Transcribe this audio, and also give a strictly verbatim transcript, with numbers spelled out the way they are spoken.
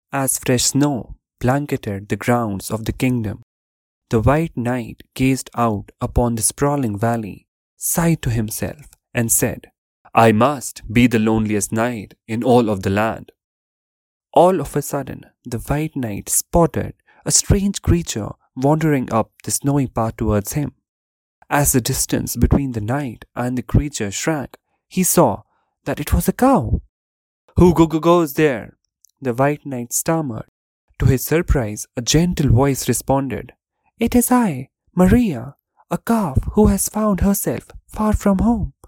As fresh snow blanketed the grounds of the kingdom, the White Knight gazed out upon the sprawling valley, sighed to himself, and said, I must be the loneliest knight in all of the land. All of a sudden, the White Knight spotted a strange creature wandering up the snowy path towards him. As the distance between the knight and the creature shrank, he saw that it was a cow. Who go go goes there? The White Knight stammered. To his surprise, a gentle voice responded, It is I, Maria, a calf who has found herself far from home.